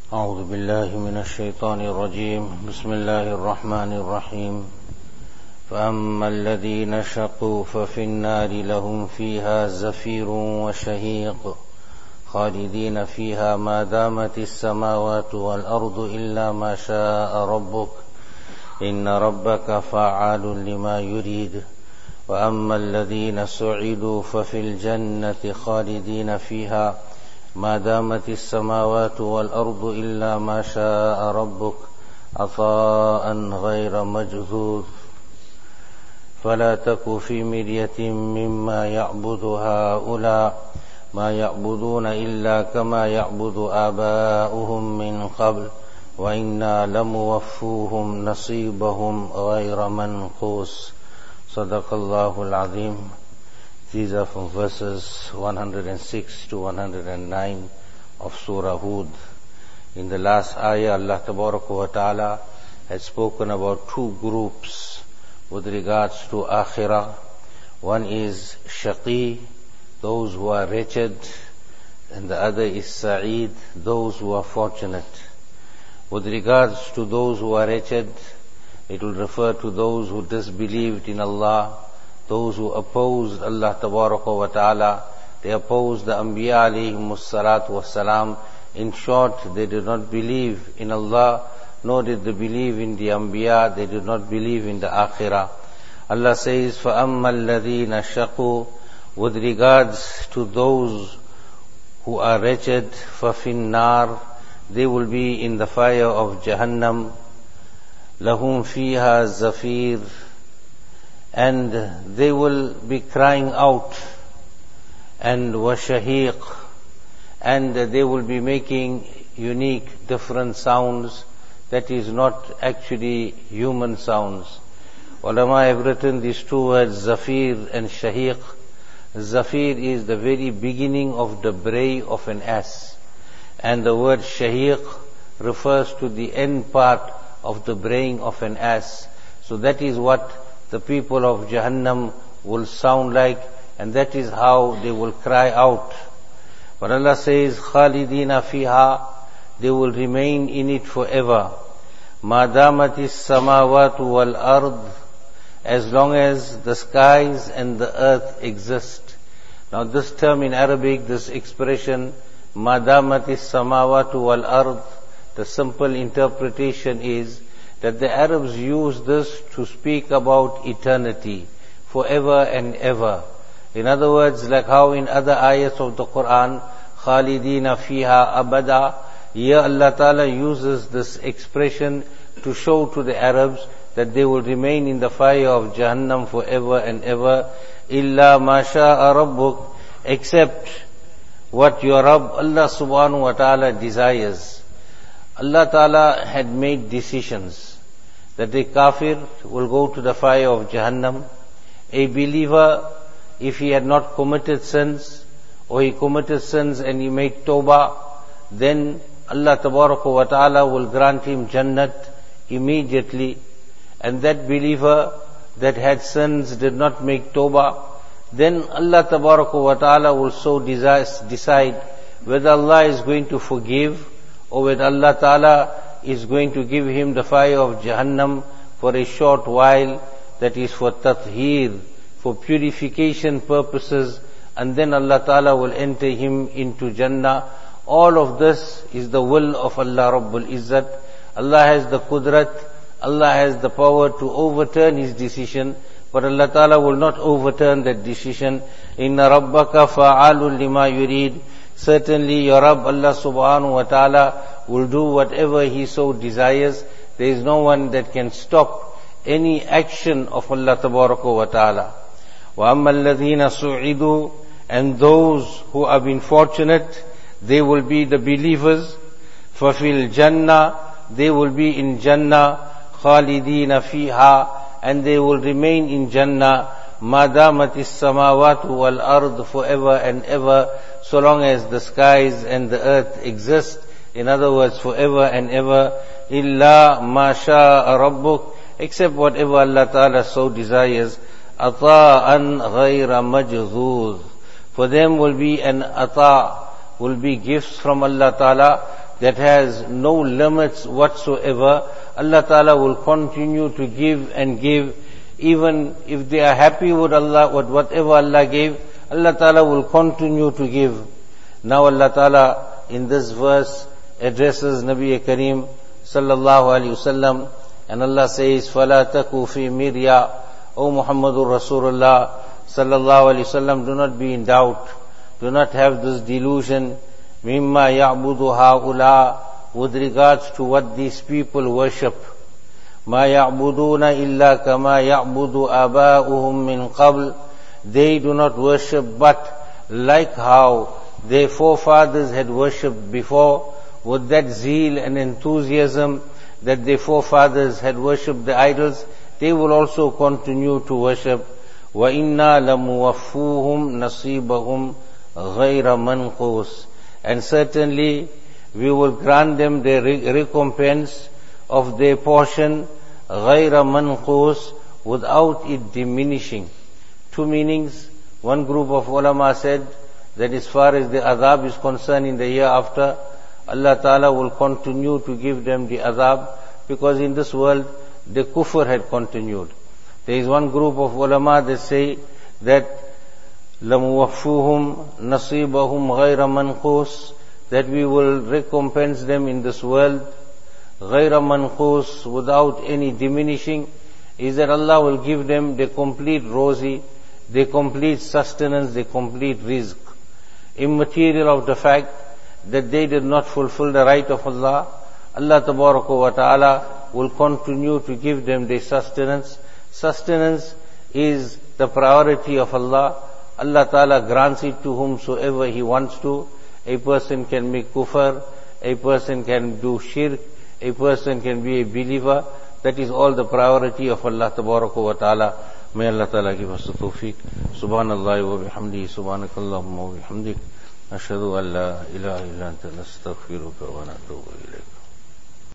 أعوذ بالله من الشيطان الرجيم. بسم الله الرحمن الرحيم. فأما الذين شقوا ففي النار لهم فيها زفير وشهيق خالدين فيها ما دامت السماوات والأرض إلا ما شاء ربك إن ربك فعال لما يريد. وأما الذين سعدوا ففي الجنة خالدين فيها ما دامت السماوات والأرض إلا ما شاء ربك عطاء غير مجذوذ. فلا تك في مرية مما يعبد هؤلاء ما يعبدون إلا كما يعبد آباؤهم من قبل وإنا لموفوهم نصيبهم غير منقوص. صدق الله العظيم. These are from verses 106 to 109 of Surah Hud. In the last ayah, Allah Tabaraka wa Ta'ala had spoken about two groups with regards to Akhirah. One is Shaqi, those who are wretched, and the other is Sa'id, those who are fortunate. With regards to those who are wretched, it will refer to those who disbelieved in Allah, those who opposed Allah Tabaraka wa Ta'ala. They opposed the Anbiya alayhimus salatu wassalam. In short, they did not believe in Allah, nor did they believe in the Anbiya. They did not believe in the Akhirah. Allah says, فَأَمَّا الَّذِينَ شَقُوا, with regards to those who are wretched, فَفِي النَّارِ, they will be in the fire of Jahannam. لَهُمْ فِيهَا زَفِيرٌ, and they will be crying out, and washahiq, and they will be making unique, different sounds that is not actually human sounds. Ulama have written these two words, zafir and shahiq. Zafir is the very beginning of the bray of an ass, and the word shahiq refers to the end part of the braying of an ass. So that is what the people of Jahannam will sound like, and that is how they will cry out. But Allah says, Khalidina fiha, they will remain in it forever. Ma damatis samawatu wal ard, as long as the skies and the earth exist. Now this term in Arabic, this expression, Ma damatis samawatu wal ard, the simple interpretation is that the Arabs use this to speak about eternity, forever and ever. In other words, like how in other ayats of the Quran, Khalidina fiha abada, here Allah Ta'ala uses this expression to show to the Arabs that they will remain in the fire of Jahannam forever and ever, illa ma sha'a rabbuk, except what your Rabb, Allah Subhanahu wa Ta'ala, desires. Allah Ta'ala had made decisions that a kafir will go to the fire of Jahannam. A believer, if he had not committed sins, or he committed sins and he made tawbah, then Allah Tabaraka wa Ta'ala will grant him Jannat immediately. And that believer that had sins did not make tawbah, then Allah Tabaraka wa Ta'ala will so decide whether Allah is going to forgive, or whether Allah Ta'ala is going to give him the fire of Jahannam for a short while, that is for tathheer, for purification purposes, and then Allah Ta'ala will enter him into Jannah. All of this is the will of Allah Rabbul Izzat. Allah has the qudrat, Allah has the power to overturn his decision, but Allah Ta'ala will not overturn that decision. Inna rabbaka fa'alun lima yurid. Certainly your Rabb, Allah Subhanahu wa Ta'ala, will do whatever He so desires. There is no one that can stop any action of Allah Tabaraka wa Ta'ala. وَأَمَّا الَّذِينَ سُعِدُوا, and those who have been fortunate, they will be the believers. فَفِي الْجَنَّةِ, they will be in Jannah. خَالِدِينَ فِيهَا, and they will remain in Jannah. مَا دَامَتِ السَّمَاوَاتُ وَالْأَرْضُ, forever and ever, so long as the skies and the earth exist. In other words, forever and ever. إِلَّا مَا شَاءَ رَبُّكَ, except whatever Allah Ta'ala so desires. عَطَاءً غَيْرَ مَجْذُوذٍ, for them will be an ata, will be gifts from Allah Ta'ala that has no limits whatsoever. Allah Ta'ala will continue to give and give. Even if they are happy with Allah, with whatever Allah gave, Allah Ta'ala will continue to give. Now Allah Ta'ala in this verse addresses Nabi Kareem sallallahu alaihi wasallam, and Allah says, فَلَا تَكُوا فِي مِرْيَا, O Muhammadur Rasulullah sallallahu alaihi wasallam, do not be in doubt, do not have this delusion, مِمَّا يَعْبُدُ هَؤُلَاء, with regards to what these people worship. مَا يَعْبُدُونَ إِلَّا كَمَا يَعْبُدُ آبَاؤُهُمْ مِنْ قَبْلِ, they do not worship but like how their forefathers had worshipped before, with that zeal and enthusiasm that their forefathers had worshipped the idols, they will also continue to worship. وَإِنَّا لَمُوَفُّوهُمْ نَصِيبَهُمْ غَيْرَ مَنْقُوسٍ, and certainly we will grant them their recompense of their portion, غَيْرَ مَنْقُوسٍ, without it diminishing. Two meanings. One group of ulama said that as far as the azab is concerned in the year after, Allah Ta'ala will continue to give them the azab, because in this world the kufr had continued. There is one group of ulama that say that لَمُوَفُّوهُمْ نَصِيبَهُمْ غَيْرَ مَنْقُوسٍ, that we will recompense them in this world غَيْرَ مَنْقُوسٍ, without any diminishing, is that Allah will give them the complete rozi, the complete sustenance, the complete rizq, immaterial of the fact that they did not fulfill the right of Allah. Allah Tabaraka wa Ta'ala will continue to give them their sustenance. Sustenance is the priority of Allah. Allah Ta'ala grants it to whomsoever He wants to. A person can make kufr, a person can do shirk, a person can be a believer. That is all the priority of Allah Tabaraka wa Ta'ala. May Allah Ta'ala give us the tawfiq. Subhanallah wa bihamdihi, subhanakallahumma wa bihamdik, ashhadu an la ilaha illa anta, nastaghfiruka wa natubu ilayk.